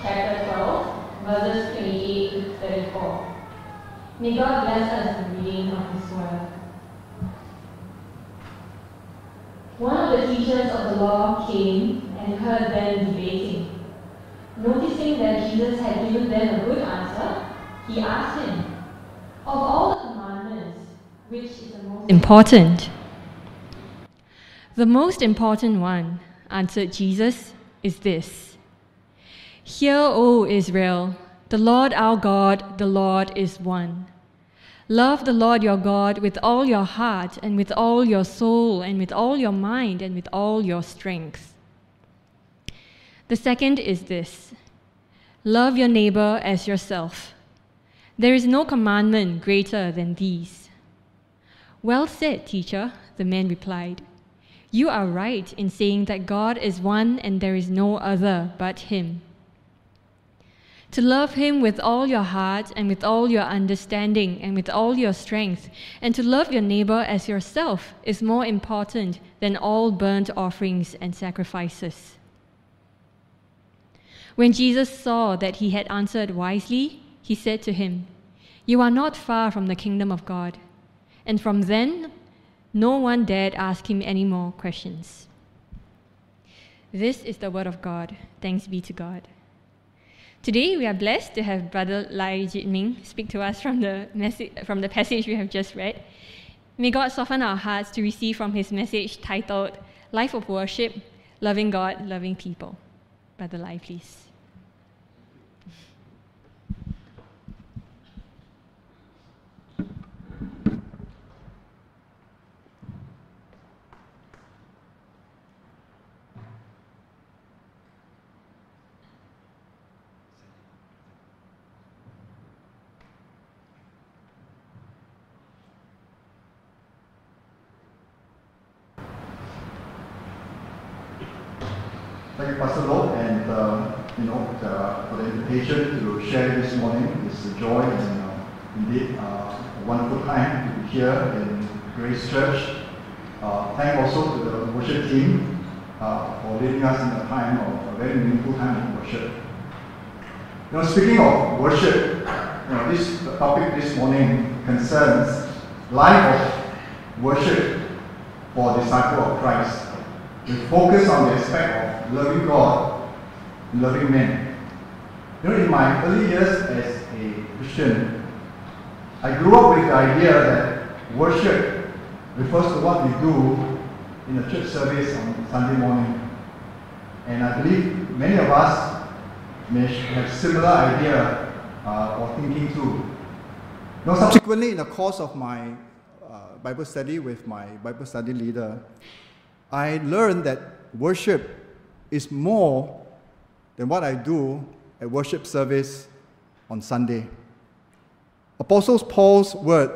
chapter 12, verses 28 to 34. May God bless us in reading of His Word. One of the teachers of the law came and heard them debating. Noticing that Jesus had given them a good answer, he asked him, "Of all the commandments, which is the most important?" "The most important one," answered Jesus, "is this. Hear, O Israel, the Lord our God, the Lord is one. Love the Lord your God with all your heart and with all your soul and with all your mind and with all your strength. The second is this. Love your neighbor as yourself. There is no commandment greater than these." "Well said, teacher," the man replied. "You are right in saying that God is one and there is no other but Him. To love Him with all your heart and with all your understanding and with all your strength, and to love your neighbor as yourself is more important than all burnt offerings and sacrifices." When Jesus saw that he had answered wisely, he said to him, "You are not far from the kingdom of God." And from then, no one dared ask him any more questions. This is the word of God. Thanks be to God. Today, we are blessed to have Brother Lai Jit Ming speak to us from the passage we have just read. May God soften our hearts to receive from his message titled, Life of Worship, Loving God, Loving People. Brother Lai, please. Thank you, Pastor Lo, and for the invitation to share this morning. It's a joy and indeed a wonderful time to be here in Grace Church. Thank also to the worship team for leading us in a time of a very meaningful time of worship. Speaking of worship, this topic this morning concerns life of worship for a disciple of Christ. We focus on the aspect of loving God and loving men. In my early years as a Christian, I grew up with the idea that worship refers to what we do in a church service on Sunday morning. And I believe many of us may have similar idea or thinking too. Subsequently, in the course of my Bible study with my Bible study leader, I learned that worship is more than what I do at worship service on Sunday. Apostle Paul's word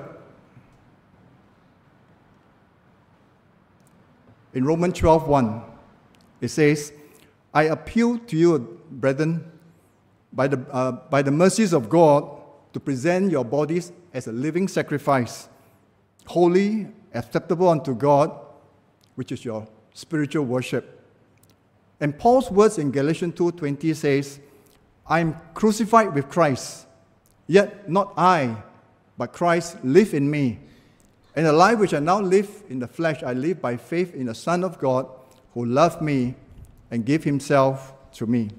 in Romans 12:1, it says, "I appeal to you, brethren, by the mercies of God, to present your bodies as a living sacrifice, holy, acceptable unto God, which is your spiritual worship." And Paul's words in Galatians 2:20 says, "I am crucified with Christ, yet not I, but Christ live in me. And the life which I now live in the flesh, I live by faith in the Son of God, who loved me and gave himself to me."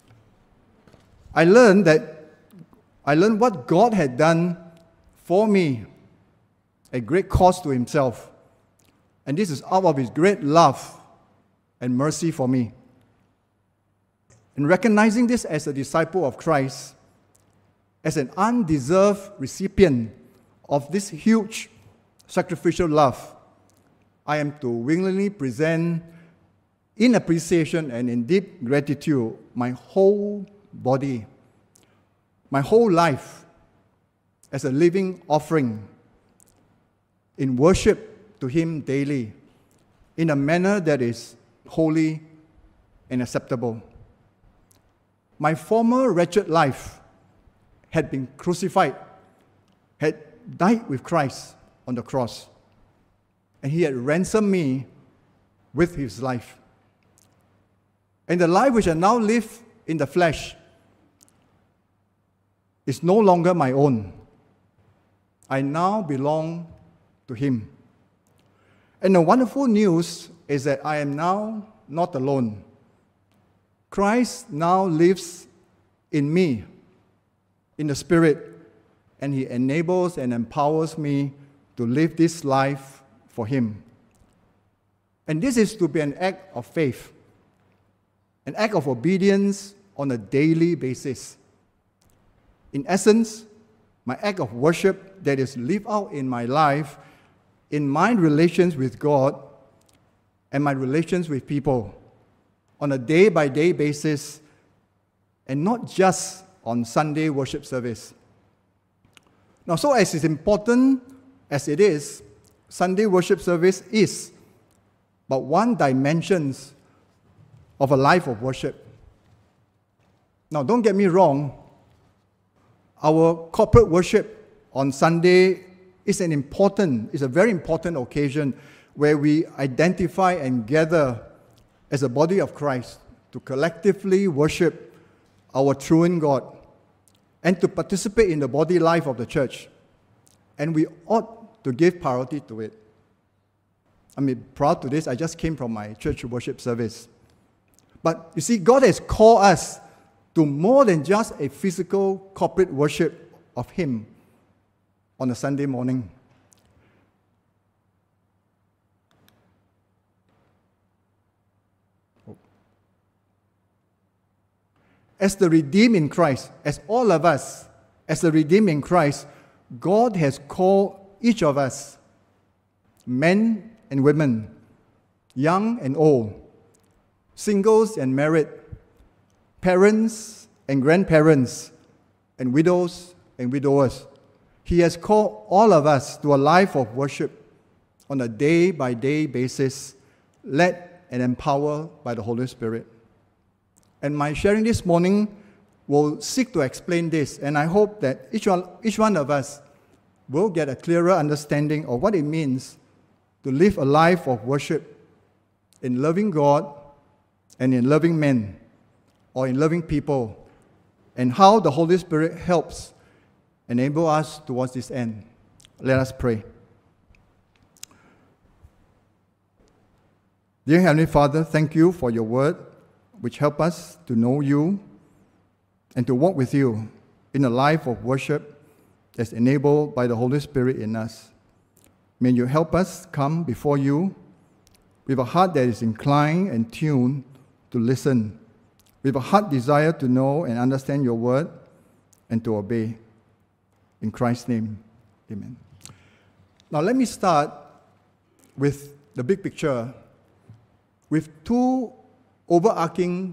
I learned what God had done for me at great cost to himself. And this is out of his great love and mercy for me. And recognizing this as a disciple of Christ, as an undeserved recipient of this huge sacrificial love, I am to willingly present in appreciation and in deep gratitude my whole body, my whole life as a living offering in worship to him daily in a manner that is holy and acceptable. My former wretched life had been crucified, had died with Christ on the cross, and he had ransomed me with his life. And the life which I now live in the flesh, is no longer my own. I now belong to Him. And the wonderful news is that I am now not alone. Christ now lives in me, in the Spirit, and He enables and empowers me to live this life for Him. And this is to be an act of faith, an act of obedience on a daily basis. In essence, my act of worship that is lived out in my life, in my relations with God and my relations with people, on a day-by-day basis, and not just on Sunday worship service. Now, so as important as it is, Sunday worship service is but one dimension of a life of worship. Now, don't get me wrong, our corporate worship on Sunday is a very important occasion where we identify and gather as a body of Christ to collectively worship our true God and to participate in the body life of the church. And we ought to give priority to it. Prior to this, I just came from my church worship service. But you see, God has called us to more than just a physical corporate worship of Him on a Sunday morning. As the redeemed in Christ, as all of us, as the redeemed in Christ, God has called each of us, men and women, young and old, singles and married, parents and grandparents, and widows and widowers. He has called all of us to a life of worship on a day-by-day basis, led and empowered by the Holy Spirit. And my sharing this morning will seek to explain this, and I hope that each one of us will get a clearer understanding of what it means to live a life of worship in loving God and in loving men, or in loving people, and how the Holy Spirit helps enable us towards this end. Let us pray. Dear Heavenly Father, thank you for your word, which help us to know you and to walk with you in a life of worship that's enabled by the Holy Spirit in us. May you help us come before you with a heart that is inclined and tuned to listen, with a heart desire to know and understand your word and to obey. In Christ's name, amen. Now let me start with the big picture, with two overarching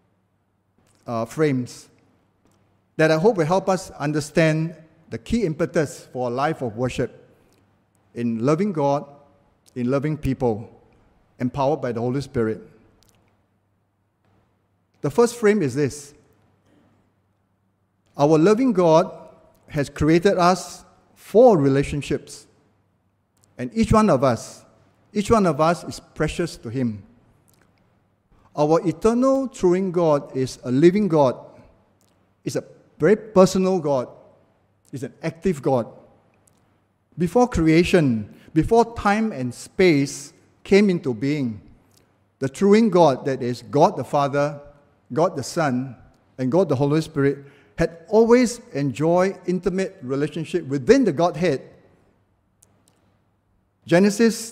frames that I hope will help us understand the key impetus for a life of worship in loving God, in loving people, empowered by the Holy Spirit. The first frame is this: our loving God has created us for relationships, and each one of us is precious to Him. Our eternal, true God is a living God, is a very personal God, is an active God. Before creation, before time and space came into being, the true God, that is God the Father, God the Son, and God the Holy Spirit, had always enjoyed intimate relationship within the Godhead. Genesis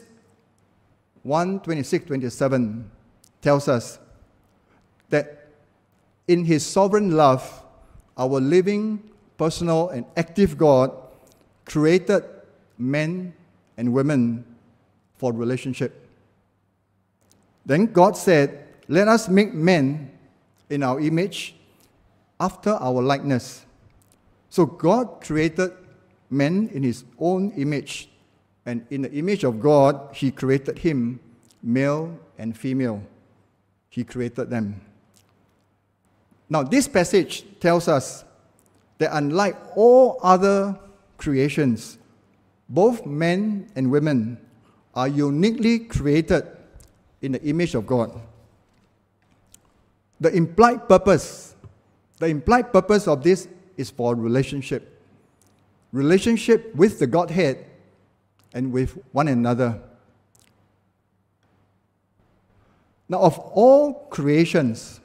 1:26-27 tells us that in His sovereign love, our living, personal, and active God created men and women for relationship. Then God said, "Let us make men in our image, after our likeness." So God created men in His own image, and in the image of God, He created him, male and female. He created them. Now, this passage tells us that unlike all other creations, both men and women are uniquely created in the image of God. The implied purpose of this is for relationship. Relationship with the Godhead and with one another. Now, of all creations,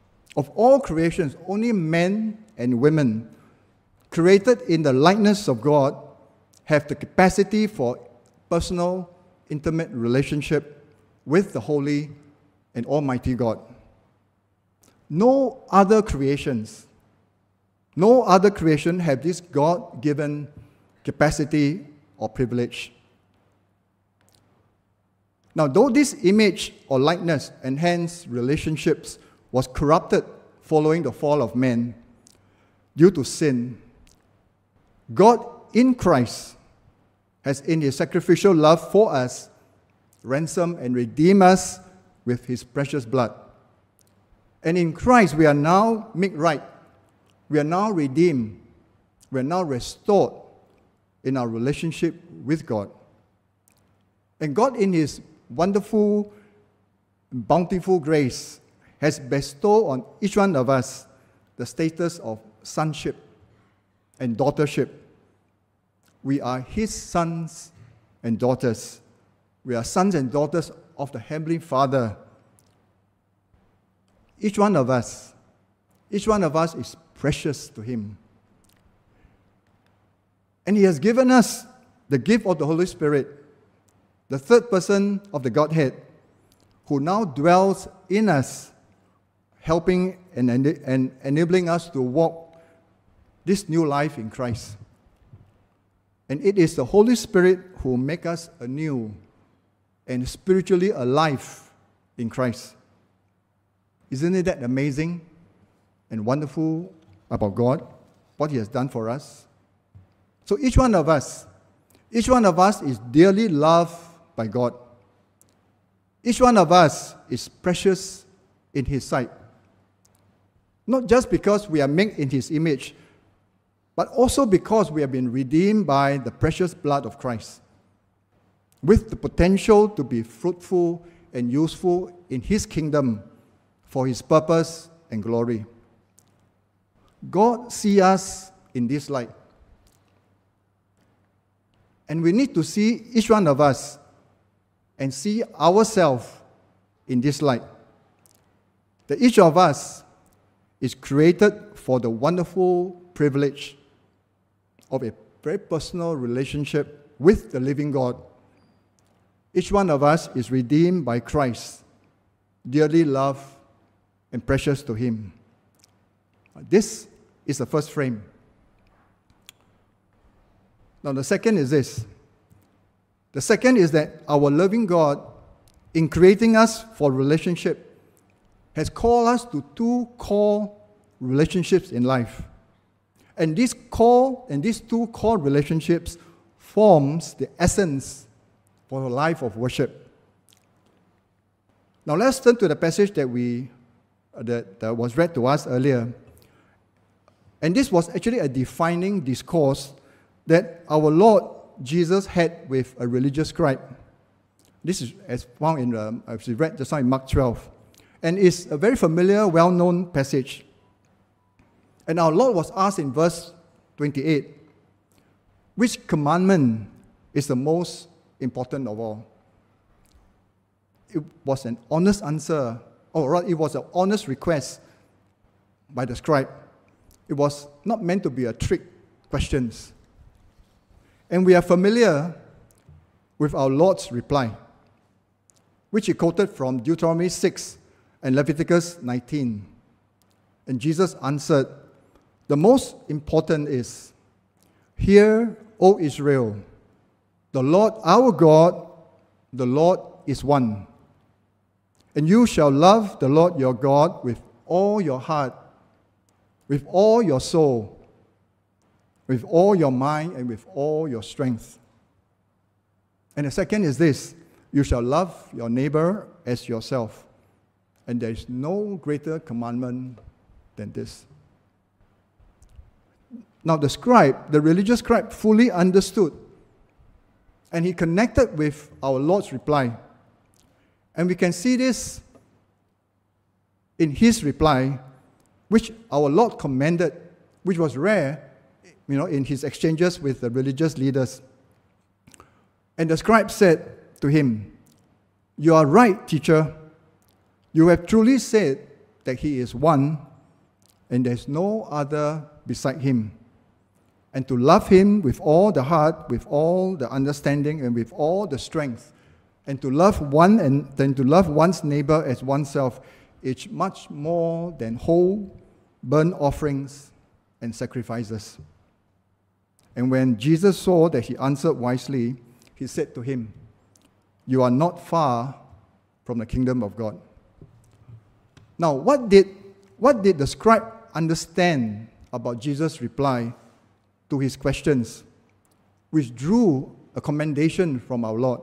only men and women created in the likeness of God have the capacity for personal, intimate relationship with the holy and almighty God. No other creation have this God-given capacity or privilege. Now, though this image or likeness and hence relationships was corrupted following the fall of man due to sin, God in Christ has in his sacrificial love for us ransomed and redeemed us with his precious blood. And in Christ we are now made right. We are now redeemed. We are now restored in our relationship with God. And God in his wonderful, bountiful grace has bestowed on each one of us the status of sonship and daughtership. We are his sons and daughters. We are sons and daughters of the Heavenly Father. Each one of us is precious to him. And he has given us the gift of the Holy Spirit, the third person of the Godhead, who now dwells in us, helping and enabling us to walk this new life in Christ. And it is the Holy Spirit who makes us anew and spiritually alive in Christ. Isn't it that amazing and wonderful about God, what he has done for us? So each one of us is dearly loved by God. Each one of us is precious in his sight. Not just because we are made in his image, but also because we have been redeemed by the precious blood of Christ, with the potential to be fruitful and useful in his kingdom for his purpose and glory. God sees us in this light. And we need to see each one of us and see ourselves in this light. That each of us is created for the wonderful privilege of a very personal relationship with the living God. Each one of us is redeemed by Christ, dearly loved and precious to him. This is the first frame. Now the second is this. The second is that our loving God, in creating us for relationship, has called us to two core relationships in life. And these two core relationships forms the essence for a life of worship. Now let's turn to the passage that was read to us earlier. And this was actually a defining discourse that our Lord Jesus had with a religious scribe. This is as found in, as we read just now in Mark 12. And it's a very familiar, well-known passage. And our Lord was asked in verse 28, which commandment is the most important of all? It was an honest answer, or rather, it was an honest request by the scribe. It was not meant to be a trick question. And we are familiar with our Lord's reply, which he quoted from Deuteronomy 6 and Leviticus 19. And Jesus answered, the most important is, hear, O Israel, the Lord our God, the Lord is one. And you shall love the Lord your God with all your heart, with all your soul, with all your mind, and with all your strength. And the second is this, you shall love your neighbor as yourself. And there is no greater commandment than this. Now the religious scribe fully understood, and he connected with our Lord's reply. And we can see this in his reply, which our Lord commanded which was rare, in his exchanges with the religious leaders. And the scribe said to him, "You are right, teacher. You have truly said that he is one, and there is no other beside him. And to love him with all the heart, with all the understanding, and with all the strength, and to love one and then to love one's neighbor as oneself, is much more than whole burnt offerings and sacrifices." And when Jesus saw that he answered wisely, he said to him, "You are not far from the kingdom of God." Now, what did the scribe understand about Jesus' reply to his questions, which drew a commendation from our Lord?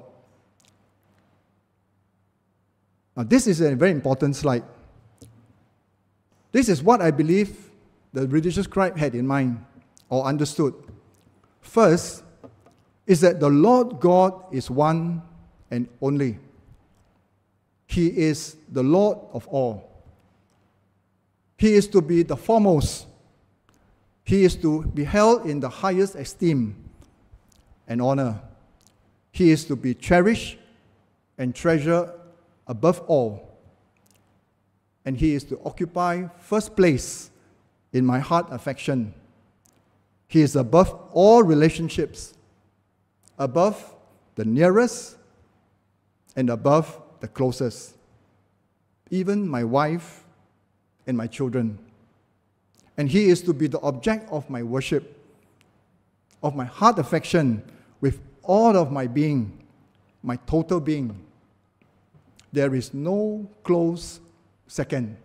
Now, this is a very important slide. This is what I believe the religious scribe had in mind or understood. First, is that the Lord God is one and only. He is the Lord of all. He is to be the foremost. He is to be held in the highest esteem and honor. He is to be cherished and treasured above all. And he is to occupy first place in my heart affection. He is above all relationships, above the nearest and above the closest, even my wife and my children. And he is to be the object of my worship, of my heart affection, with all of my being, my total being. There is no close second.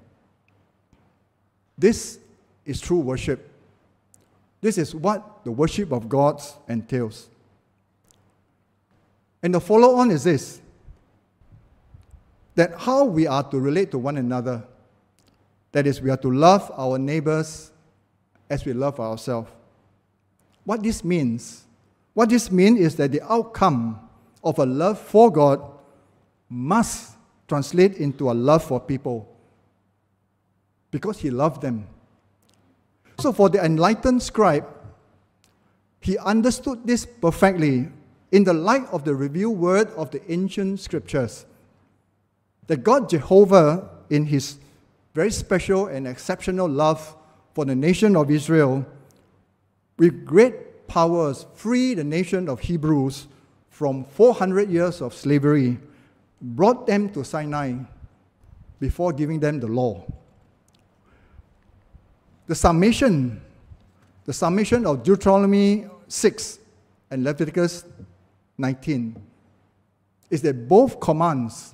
This is true worship. This is what the worship of God entails. And the follow-on is this, that how we are to relate to one another. That is, we are to love our neighbors as we love ourselves. What this means is that the outcome of a love for God must translate into a love for people, because he loved them. So for the enlightened scribe, he understood this perfectly in the light of the revealed word of the ancient scriptures, that God Jehovah, in his very special and exceptional love for the nation of Israel, with great powers freed the nation of Hebrews from 400 years of slavery, brought them to Sinai before giving them the law. The summation of Deuteronomy 6 and Leviticus 19 is that both commands,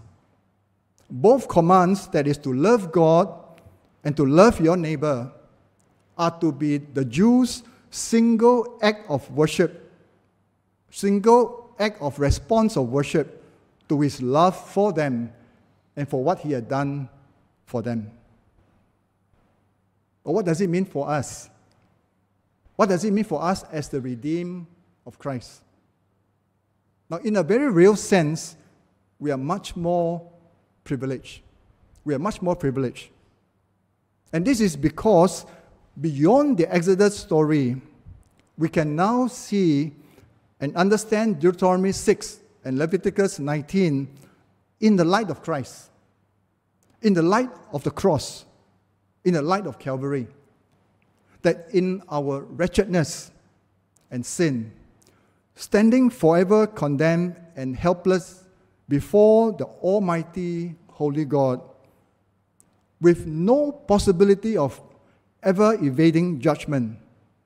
that is to love God and to love your neighbor, are to be the Jews' single act of worship, single act of response of worship to his love for them and for what he had done for them. But what does it mean for us? What does it mean for us as the redeemed of Christ? Now, in a very real sense, we are much more privileged. We are much more privileged. And this is because beyond the Exodus story, we can now see and understand Deuteronomy 6 and Leviticus 19 in the light of Christ, in the light of the cross, in the light of Calvary. That in our wretchedness and sin, standing forever condemned and helpless before the Almighty Holy God, with no possibility of ever evading judgment,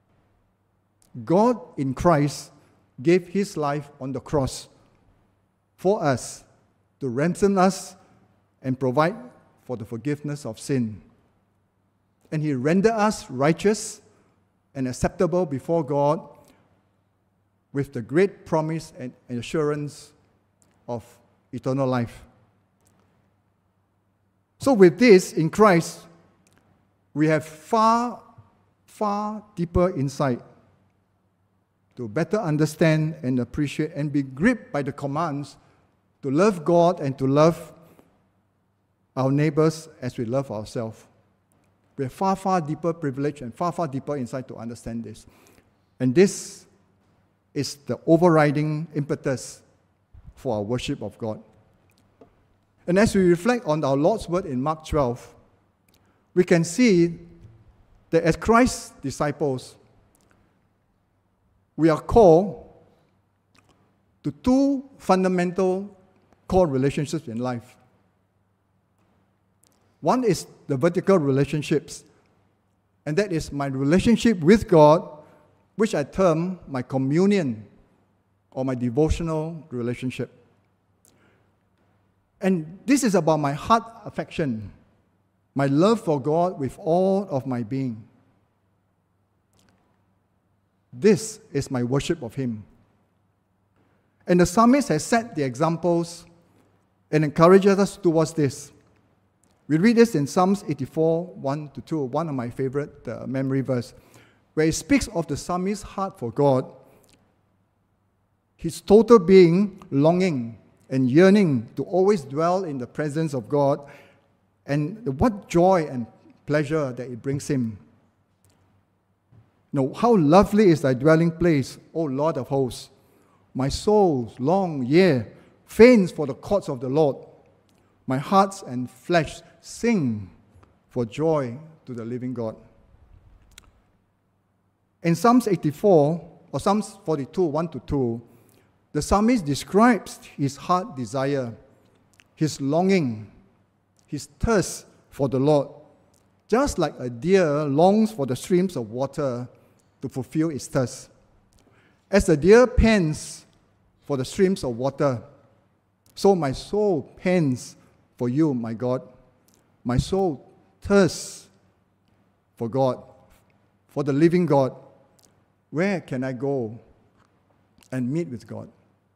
God in Christ gave his life on the cross for us to ransom us and provide for the forgiveness of sin. And he rendered us righteous and acceptable before God with the great promise and assurance of eternal life. So with this, in Christ, we have far, far deeper insight to better understand and appreciate and be gripped by the commands to love God and to love our neighbors as we love ourselves. We have far, far deeper privilege and far, far deeper insight to understand this. And this is the overriding impetus for our worship of God. And as we reflect on our Lord's word in Mark 12, we can see that as Christ's disciples, we are called to two fundamental core relationships in life. One is the vertical relationships, and that is my relationship with God, which I term my communion or my devotional relationship. And this is about my heart affection, my love for God with all of my being. This is my worship of Him. And the psalmist has set the examples and encourages us towards this. We read this in Psalms 84, 1-2, one of my favorite memory verse, where it speaks of the psalmist's heart for God, his total being longing and yearning to always dwell in the presence of God, and what joy and pleasure that it brings him. You know, how lovely is thy dwelling place, O Lord of hosts. My soul long, yea, faints for the courts of the Lord. My heart and flesh sing for joy to the living God. In Psalms 84, or Psalms 42, 1-2, the psalmist describes his heart desire, his longing, his thirst for the Lord, just like a deer longs for the streams of water to fulfill its thirst. As the deer pants for the streams of water, so my soul pants for you, my God. My soul thirsts for God, for the living God. Where can I go and meet with God?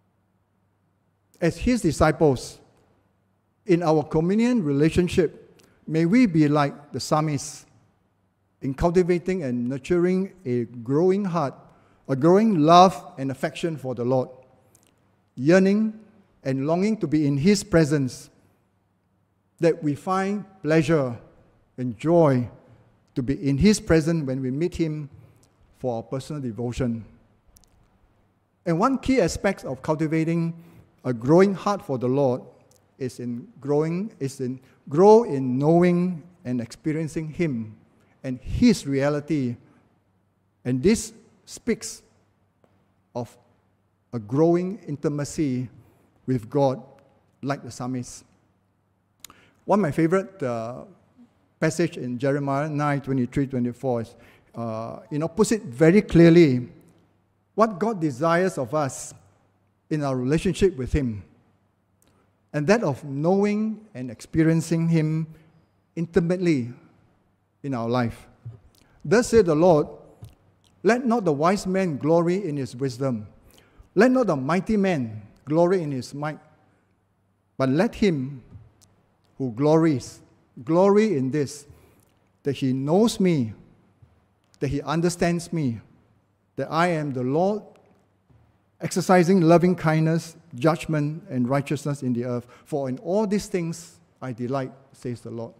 As His disciples, in our communion relationship, may we be like the psalmist in cultivating and nurturing a growing heart, a growing love and affection for the Lord, yearning and longing to be in His presence, that we find pleasure and joy to be in His presence when we meet Him for our personal devotion. And one key aspect of cultivating a growing heart for the Lord is grow in knowing and experiencing Him and His reality. And this speaks of a growing intimacy with God, like the psalmist. One of my favorite passage in Jeremiah 9:23-24 is, puts it very clearly what God desires of us in our relationship with Him, and that of knowing and experiencing Him intimately in our life. Thus said the Lord, let not the wise man glory in his wisdom, let not the mighty man glory in his might, but let him who glories glory in this, that he knows me, that he understands me, that I am the Lord, exercising loving kindness, judgment, and righteousness in the earth. For in all these things I delight, says the Lord.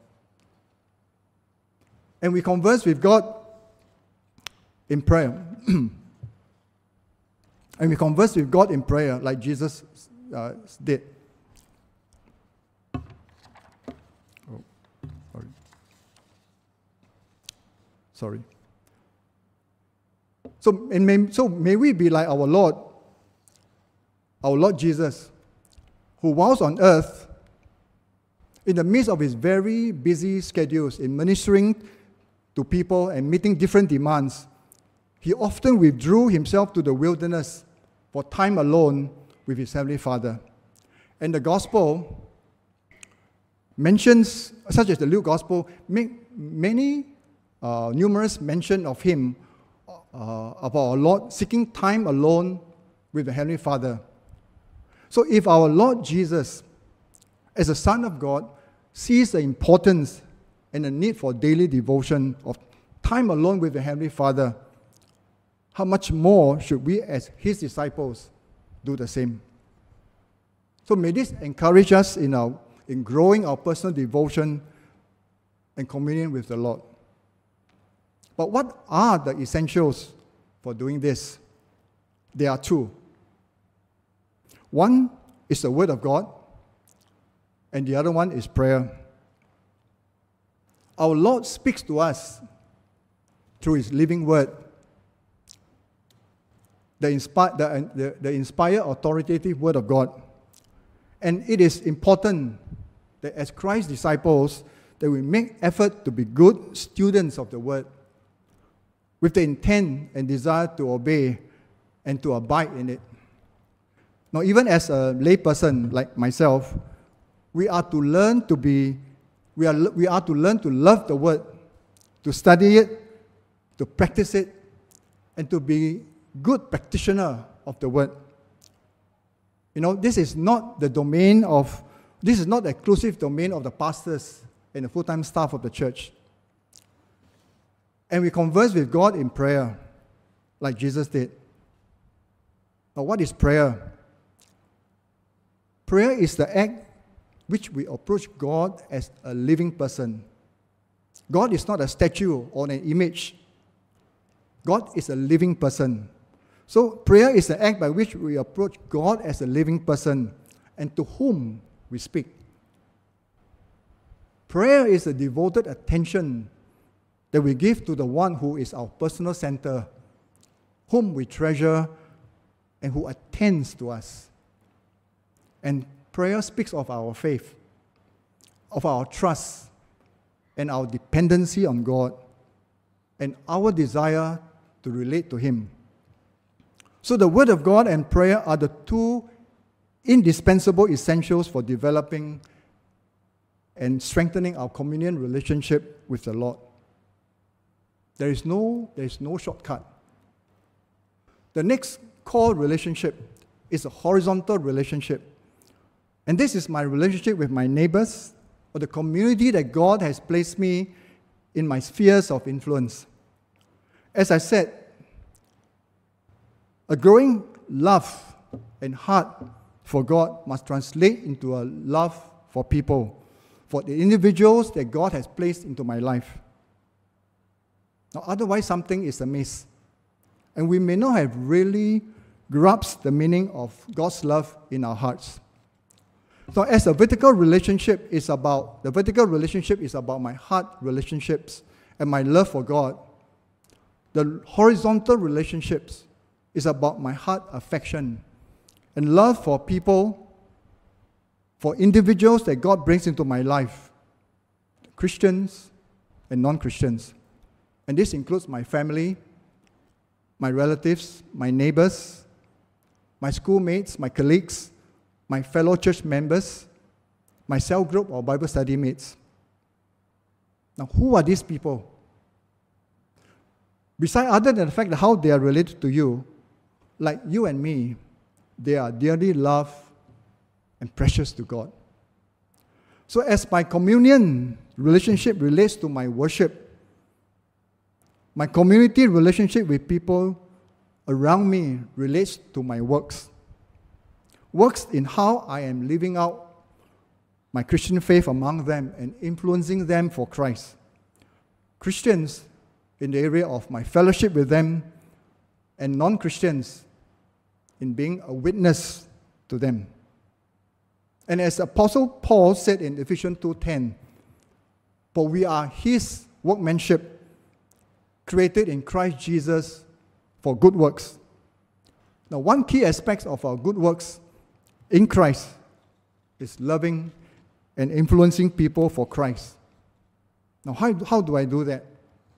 And we converse with God in prayer. And we converse with God in prayer like Jesus did. Sorry. So may we be like our Lord Jesus, who whilst on earth, in the midst of His very busy schedules in ministering to people and meeting different demands, He often withdrew Himself to the wilderness for time alone with His Heavenly Father. And the Gospel mentions, such as the Luke Gospel, make many numerous mention of Him, of our Lord seeking time alone with the Heavenly Father. So if our Lord Jesus, as a Son of God, sees the importance and the need for daily devotion of time alone with the Heavenly Father, how much more should we as His disciples do the same? So may this encourage us in growing our personal devotion and communion with the Lord. But what are the essentials for doing this? There are two. One is the Word of God, and the other one is prayer. Our Lord speaks to us through His living Word. The inspired, authoritative Word of God. And it is important that as Christ's disciples, that we make effort to be good students of the Word, with the intent and desire to obey and to abide in it. Now, even as a layperson like myself, we are to learn to love the Word, to study it, to practice it, and to be good practitioner of the Word. This is not the exclusive domain of the pastors and the full-time staff of the church. And we converse with God in prayer, like Jesus did. Now, what is prayer? Prayer is the act which we approach God as a living person. God is not a statue or an image. God is a living person. So prayer is the act by which we approach God as a living person and to whom we speak. Prayer is a devoted attention that we give to the one who is our personal center, whom we treasure and who attends to us. And prayer speaks of our faith, of our trust, and our dependency on God, and our desire to relate to Him. So the Word of God and prayer are the two indispensable essentials for developing and strengthening our communion relationship with the Lord. There is no shortcut. The next core relationship is a horizontal relationship. And this is my relationship with my neighbors or the community that God has placed me in my spheres of influence. As I said, a growing love and heart for God must translate into a love for people, for the individuals that God has placed into my life. Now, otherwise something is amiss, and we may not have really grasped the meaning of God's love in our hearts. So as a vertical relationship is about my heart relationships and my love for God, the horizontal relationships is about my heart affection and love for people, for individuals that God brings into my life, Christians and non-Christians. And this includes my family, my relatives, my neighbors, my schoolmates, my colleagues, my fellow church members, my cell group or Bible study mates. Now, who are these people? Besides, other than the fact that how they are related to you, like you and me, they are dearly loved and precious to God. So as my communion relationship relates to my worship, my community relationship with people around me relates to my works. Works in how I am living out my Christian faith among them and influencing them for Christ. Christians in the area of my fellowship with them, and non-Christians in being a witness to them. And as Apostle Paul said in Ephesians 2:10, for we are His workmanship, created in Christ Jesus for good works. Now, one key aspect of our good works in Christ is loving and influencing people for Christ. Now, how do I do that?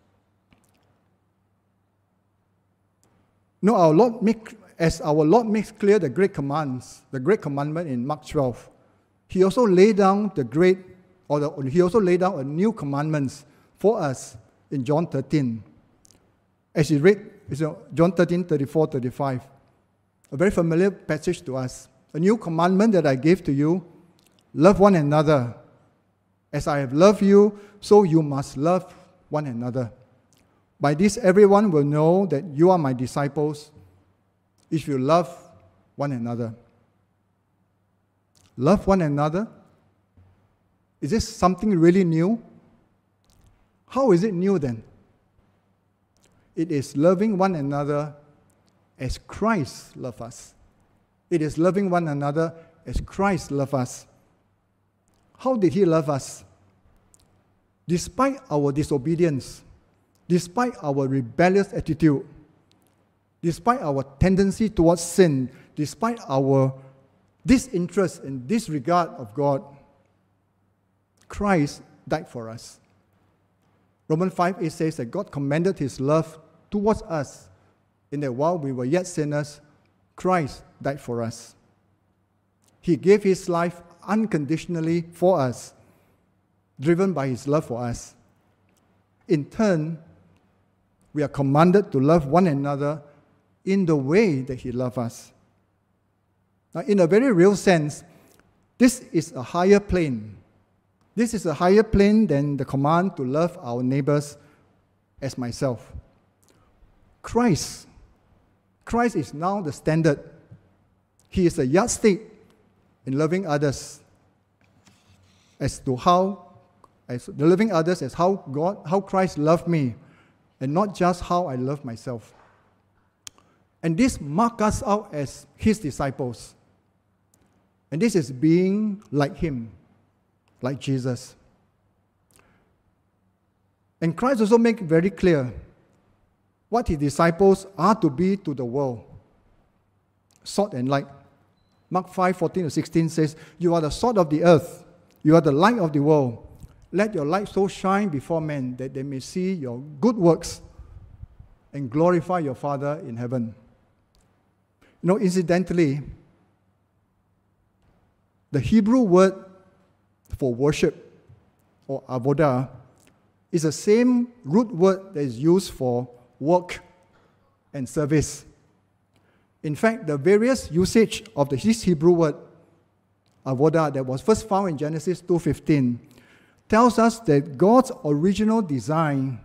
No, as our Lord makes clear the great commandment in Mark 12, He also laid down He also laid down a new commandments for us in John 13. As you read, John 13, 34, 35, a very familiar passage to us. A new commandment that I give to you, love one another. As I have loved you, so you must love one another. By this, everyone will know that you are my disciples, if you love one another. Love one another? Is this something really new? How is it new then? It is loving one another as Christ loved us. It is loving one another as Christ loved us. How did He love us? Despite our disobedience, despite our rebellious attitude, despite our tendency towards sin, despite our disinterest and disregard of God, Christ died for us. Romans 5:8 says that God commended His love towards us in that while we were yet sinners, Christ died for us. He gave His life unconditionally for us, driven by His love for us. In turn, we are commanded to love one another in the way that He loved us. Now, in a very real sense, this is a higher plane. This is a higher plane than the command to love our neighbors as myself. Christ is now the standard. He is a yardstick in loving others as how Christ loved me, and not just how I love myself. And this marks us out as His disciples. And this is being like Him, like Jesus. And Christ also makes very clear what His disciples are to be to the world. Salt and light. Mark 5:14-16 says, "You are the salt of the earth. You are the light of the world. Let your light so shine before men that they may see your good works and glorify your Father in heaven." You know, incidentally, the Hebrew word for worship, or avodah, is the same root word that is used for work and service. In fact, the various usage of this Hebrew word, avodah, that was first found in Genesis 2:15, tells us that God's original desire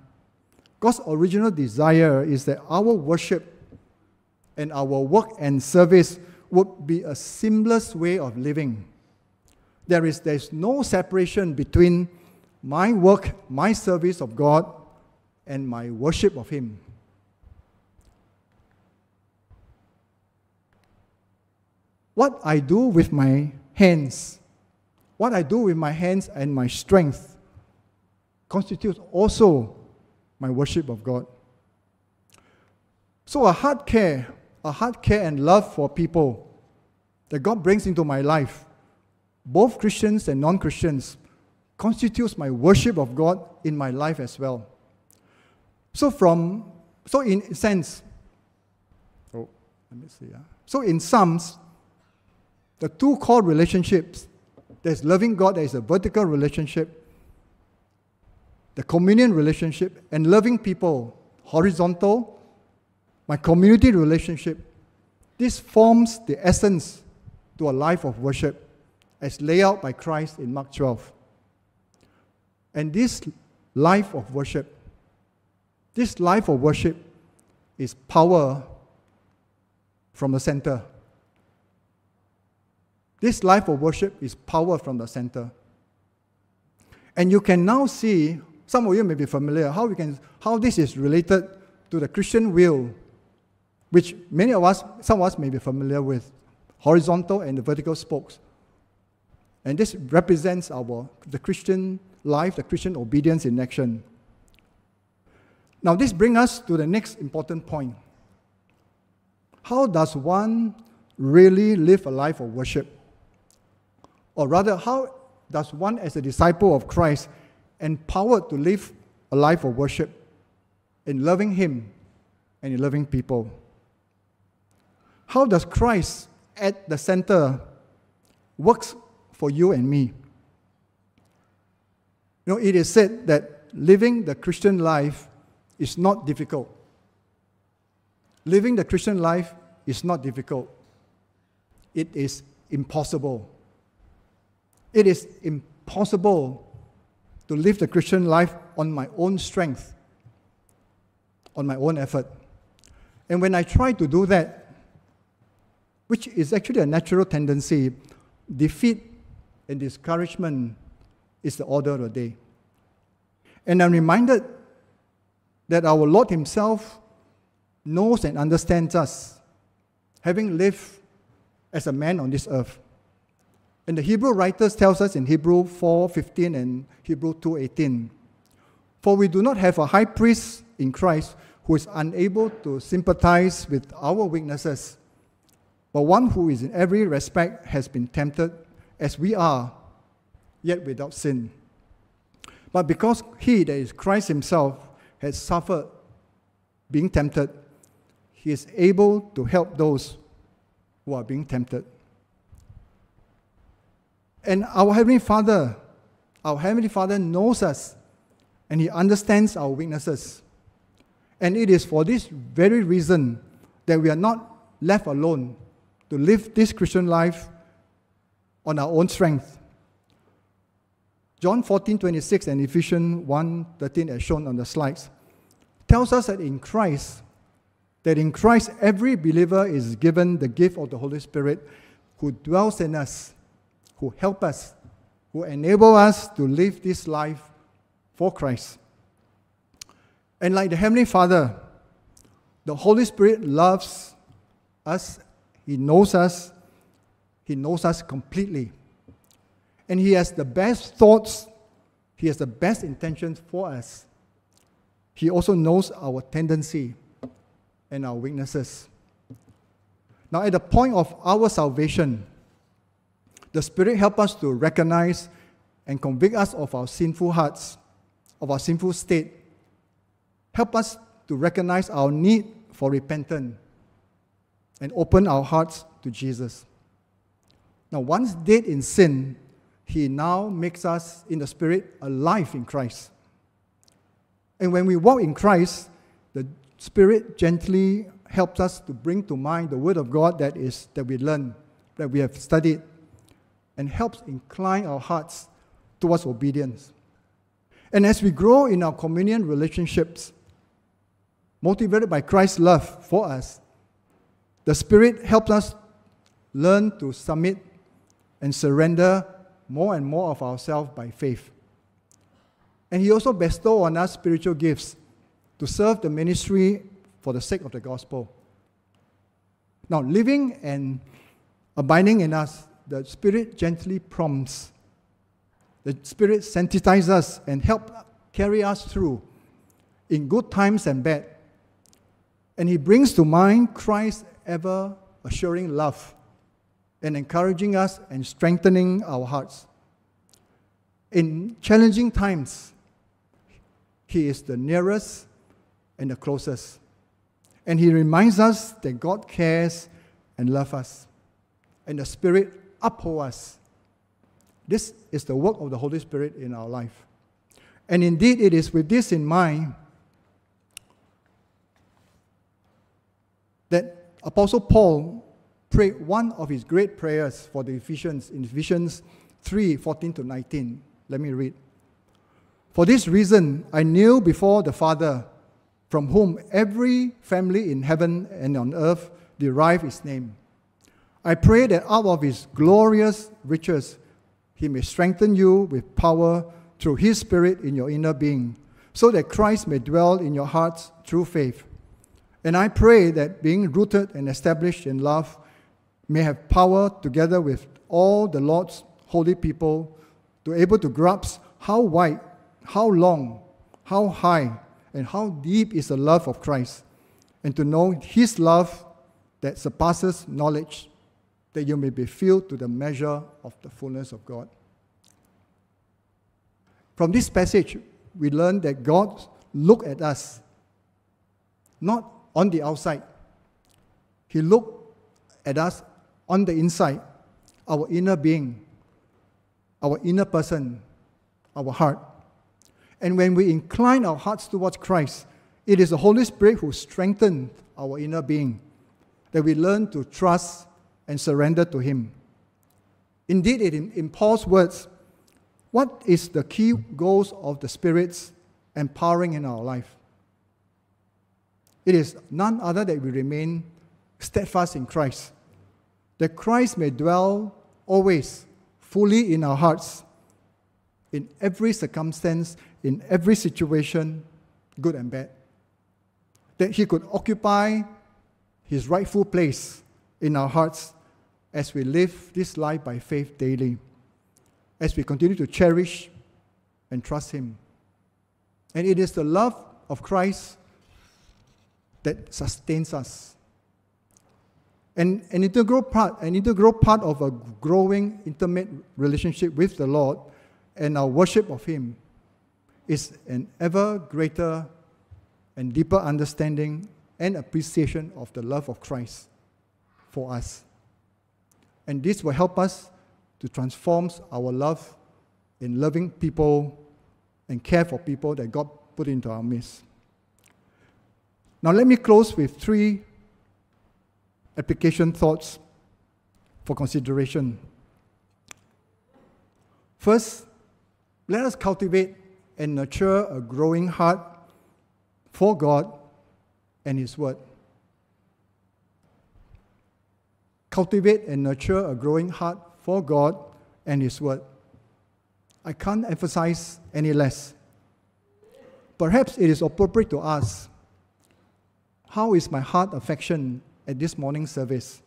is that our worship and our work and service would be a seamless way of living. There's no separation between my work, my service of God, and my worship of Him. What I do with my hands, and my strength constitutes also my worship of God. So a heart care and love for people that God brings into my life, both Christians and non-Christians, constitutes my worship of God in my life as well. So in Psalms, the two core relationships, there's loving God, there is a vertical relationship, the communion relationship, and loving people, horizontal, my community relationship. This forms the essence to a life of worship as laid out by Christ in Mark 12. And this life of worship is power from the center. This life of worship is power from the center. And you can now see, some of you may be familiar, how this is related to the Christian will, which some of us may be familiar with, horizontal and the vertical spokes. And this represents the Christian life, the Christian obedience in action. Now this brings us to the next important point. How does one really live a life of worship? Or rather, how does one as a disciple of Christ empowered to live a life of worship in loving Him and in loving people? How does Christ at the center works for you and me? You know, it is said that living the Christian life is not difficult. Living the Christian life is not difficult. It is impossible. It is impossible to live the Christian life on my own strength, on my own effort. And when I try to do that, which is actually a natural tendency, defeat and discouragement is the order of the day. And I'm reminded that our Lord Himself knows and understands us, having lived as a man on this earth. And the Hebrew writers tells us in Hebrew 4:15 and Hebrew 2:18, "For we do not have a high priest in Christ who is unable to sympathize with our weaknesses, but one who is in every respect has been tempted as we are, yet without sin. But because he, that is Christ himself, has suffered being tempted, he is able to help those who are being tempted." And our Heavenly Father knows us, and He understands our weaknesses. And it is for this very reason that we are not left alone to live this Christian life on our own strength. John 14:26 and Ephesians 1:13, as shown on the slides, tells us that in Christ every believer is given the gift of the Holy Spirit, who dwells in us, who help us, who enable us to live this life for Christ. And like the Heavenly Father, the Holy Spirit loves us. He knows us completely. And He has the best thoughts, He has the best intentions for us. He also knows our tendency and our weaknesses. Now, at the point of our salvation, the Spirit helps us to recognize and convict us of our sinful hearts, of our sinful state. Help us to recognize our need for repentance and open our hearts to Jesus. Now, once dead in sin, He now makes us, in the Spirit, alive in Christ. And when we walk in Christ, the Spirit gently helps us to bring to mind the Word of God that we learn, that we have studied, and helps incline our hearts towards obedience. And as we grow in our communion relationships, motivated by Christ's love for us, the Spirit helps us learn to submit and surrender more and more of ourselves by faith. And He also bestows on us spiritual gifts to serve the ministry for the sake of the gospel. Now, living and abiding in us, the Spirit gently prompts. The Spirit sensitizes us and helps carry us through in good times and bad. And He brings to mind Christ's ever-assuring love and encouraging us and strengthening our hearts. In challenging times, He is the nearest and the closest. And He reminds us that God cares and loves us. And the Spirit upholds us. This is the work of the Holy Spirit in our life. And indeed, it is with this in mind that Apostle Paul prayed one of his great prayers for the Ephesians in Ephesians 3:14-19. Let me read. "For this reason, I kneel before the Father, from whom every family in heaven and on earth derive its name. I pray that out of His glorious riches, He may strengthen you with power through His Spirit in your inner being, so that Christ may dwell in your hearts through faith. And I pray that being rooted and established in love, may have power together with all the Lord's holy people to able to grasp how wide, how long, how high, and how deep is the love of Christ, and to know His love that surpasses knowledge, that you may be filled to the measure of the fullness of God." From this passage, we learn that God looks at us, not on the outside. He looks at us on the inside, our inner being, our inner person, our heart. And when we incline our hearts towards Christ, it is the Holy Spirit who strengthens our inner being, that we learn to trust and surrender to Him. Indeed, in Paul's words, what is the key goals of the Spirit's empowering in our life? It is none other that we remain steadfast in Christ, that Christ may dwell always fully in our hearts, in every circumstance, in every situation, good and bad. that He could occupy His rightful place in our hearts as we live this life by faith daily, as we continue to cherish and trust Him. And it is the love of Christ that sustains us. And an integral part of a growing intimate relationship with the Lord and our worship of Him is an ever greater and deeper understanding and appreciation of the love of Christ for us. And this will help us to transform our love in loving people and care for people that God put into our midst. Now let me close with 3 application thoughts for consideration. First, let us cultivate and nurture a growing heart for God and His Word. Cultivate and nurture a growing heart for God and His Word. I can't emphasize any less. Perhaps it is appropriate to ask, how is my heart affection at this morning's service?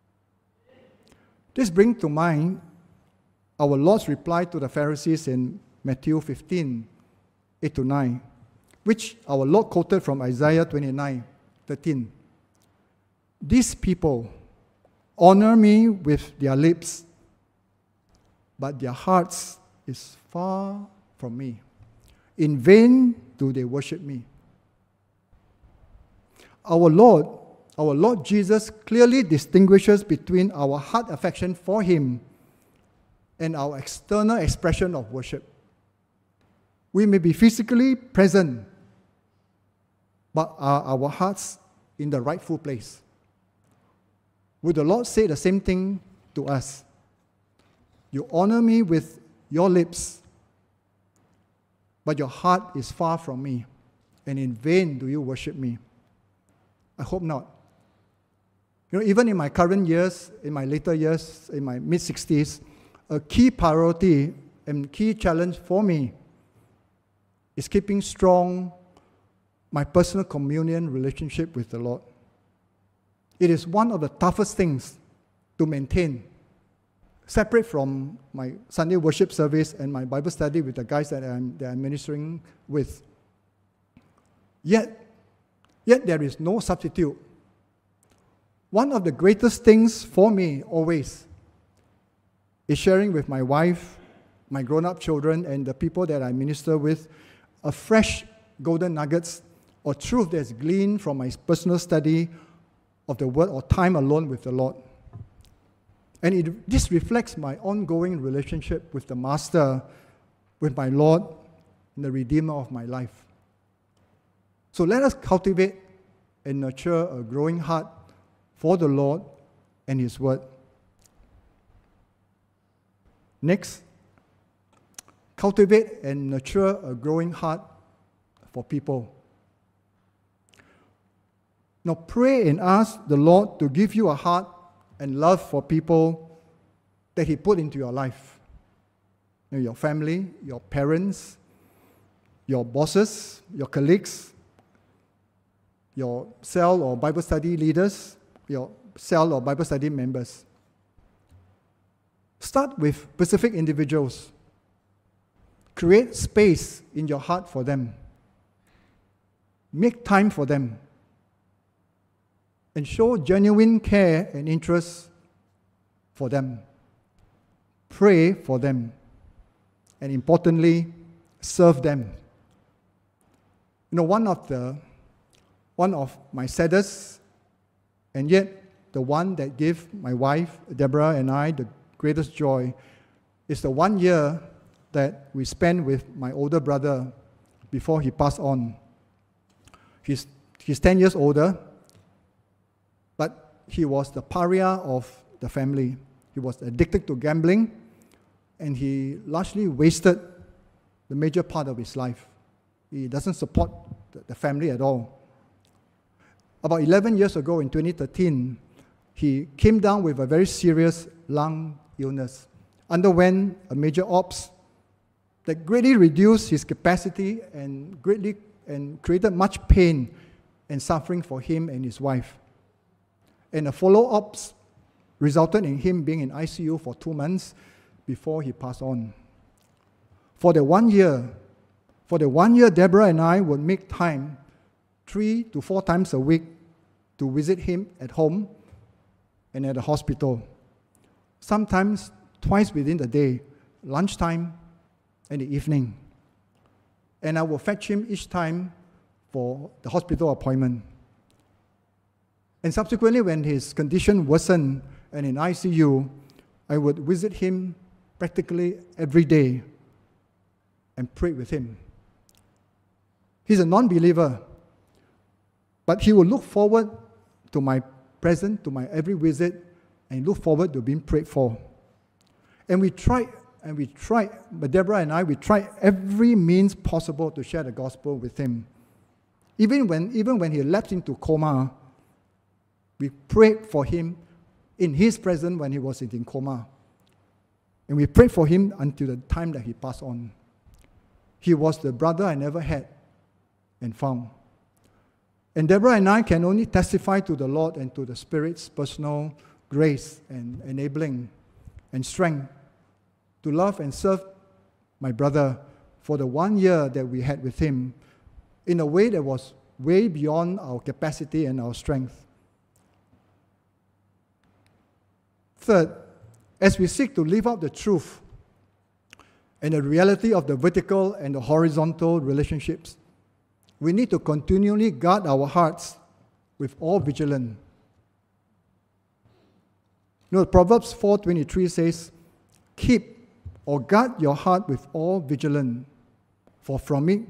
This brings to mind our Lord's reply to the Pharisees in Matthew 15, 8-9, which our Lord quoted from Isaiah 29:13. These people honor me with their lips, but their hearts is far from me. In vain do they worship me. Our Lord Jesus clearly distinguishes between our heart affection for Him and our external expression of worship. We may be physically present, but are our hearts in the rightful place? Would the Lord say the same thing to us? You honor me with your lips, but your heart is far from me, and in vain do you worship me. I hope not. Even in my current years, in my later years, in my mid-60s, a key priority and key challenge for me is keeping strong my personal communion relationship with the Lord. It is one of the toughest things to maintain, separate from my Sunday worship service and my Bible study with the guys that I'm ministering with. Yet there is no substitute. One of the greatest things for me always is sharing with my wife, my grown-up children, and the people that I minister with a fresh golden nuggets or truth that's gleaned from my personal study of the Word or time alone with the Lord. And this reflects my ongoing relationship with the Master, with my Lord, and the Redeemer of my life. So let us cultivate and nurture a growing heart for the Lord and His Word. Next, cultivate and nurture a growing heart for people. Now pray and ask the Lord to give you a heart and love for people that He put into your life. Your family, your parents, your bosses, your colleagues, your cell or Bible study leaders, your cell or Bible study members. Start with specific individuals. Create space in your heart for them. Make time for them. And show genuine care and interest for them. Pray for them. And importantly, serve them. One of my saddest, and yet the one that gave my wife, Deborah, and I the greatest joy is the 1 year that we spent with my older brother before he passed on. He's 10 years older, but he was the pariah of the family. He was addicted to gambling, and he largely wasted the major part of his life. He doesn't support the family at all. About 11 years ago, in 2013, he came down with a very serious lung illness, underwent a major ops that greatly reduced his capacity and created much pain and suffering for him and his wife. And the follow-ups resulted in him being in ICU for 2 months before he passed on. For the 1 year, Deborah and I would make time 3 to 4 times a week to visit him at home and at the hospital. Sometimes twice within the day, lunchtime and the evening. And I will fetch him each time for the hospital appointment. And subsequently, when his condition worsened and in ICU, I would visit him practically every day and pray with him. He's a non-believer, but he will look forward to my presence, to my every visit, and look forward to being prayed for. And we tried, but Deborah and I, we tried every means possible to share the gospel with him. Even when he lapsed into coma, we prayed for him in his presence when he was in coma. And we prayed for him until the time that he passed on. He was the brother I never had and found. And Deborah and I can only testify to the Lord and to the Spirit's personal grace and enabling and strength to love and serve my brother for the 1 year that we had with him in a way that was way beyond our capacity and our strength. Third, as we seek to live out the truth and the reality of the vertical and the horizontal relationships, we need to continually guard our hearts with all vigilance. You know, Proverbs 4:23 says, "Keep or guard your heart with all vigilance, for from it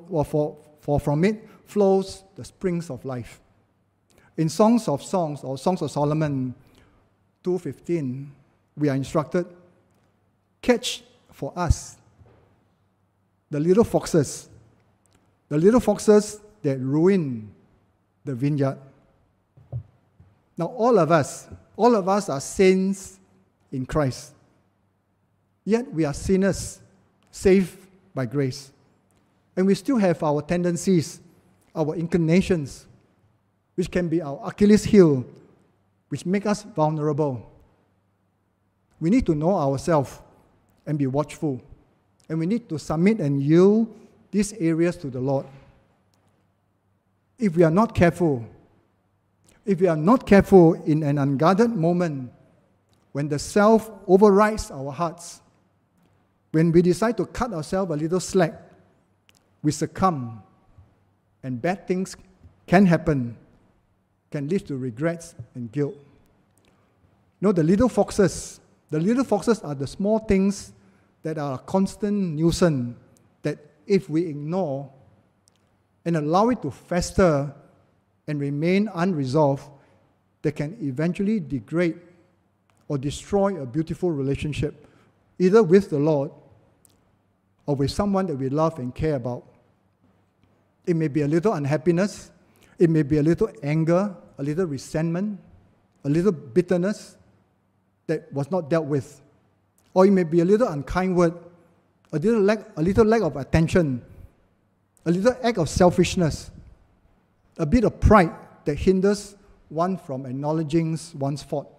flows the springs of life." In Songs of Songs or Songs of Solomon 2:15, we are instructed, "Catch for us the little foxes that ruin the vineyard." Now, all of us are saints in Christ. Yet we are sinners, saved by grace. And we still have our tendencies, our inclinations, which can be our Achilles heel, which make us vulnerable. We need to know ourselves and be watchful. And we need to submit and yield these areas to the Lord. If we are not careful in an unguarded moment, when the self overrides our hearts, when we decide to cut ourselves a little slack, we succumb, and bad things can happen, can lead to regrets and guilt. You know, the little foxes are the small things that are a constant nuisance that if we ignore and allow it to fester and remain unresolved, they can eventually degrade or destroy a beautiful relationship, either with the Lord or with someone that we love and care about. It may be a little unhappiness, it may be a little anger, a little resentment, a little bitterness that was not dealt with. Or it may be a little unkind word, a little lack of attention, a little act of selfishness, a bit of pride that hinders one from acknowledging one's fault.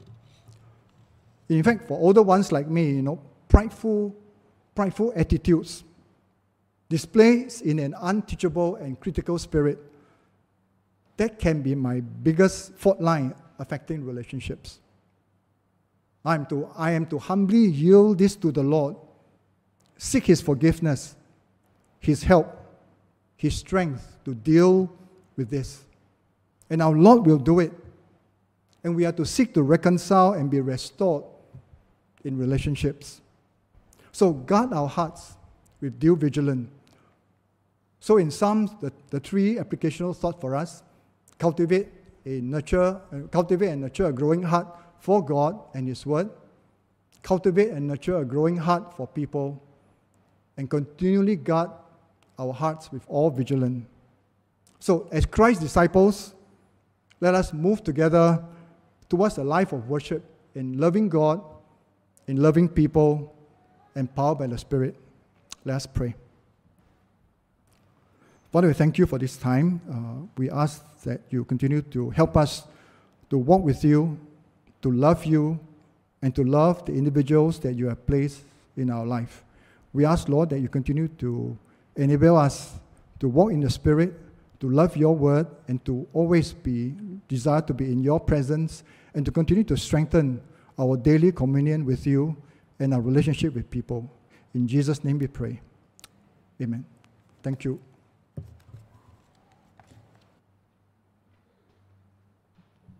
In fact, for older ones like me, prideful attitudes, displays in an unteachable and critical spirit, that can be my biggest fault line affecting relationships. I am to humbly yield this to the Lord, seek His forgiveness, His help, His strength to deal with this. And our Lord will do it. And we are to seek to reconcile and be restored in relationships. So guard our hearts with due vigilance. So in Psalms, the 3 applicational thoughts for us: cultivate and nurture a growing heart for God and His Word, cultivate and nurture a growing heart for people, and continually guard our hearts with all vigilance. So as Christ's disciples, let us move together towards a life of worship in loving God, in loving people, empowered by the Spirit. Let us pray. Father, we thank you for this time. We ask that you continue to help us to walk with you, to love you, and to love the individuals that you have placed in our life. We ask, Lord, that you continue to enable us to walk in the Spirit, to love your word, and to always desire to be in your presence, and to continue to strengthen our daily communion with you and our relationship with people. In Jesus' name we pray. Amen. Thank you.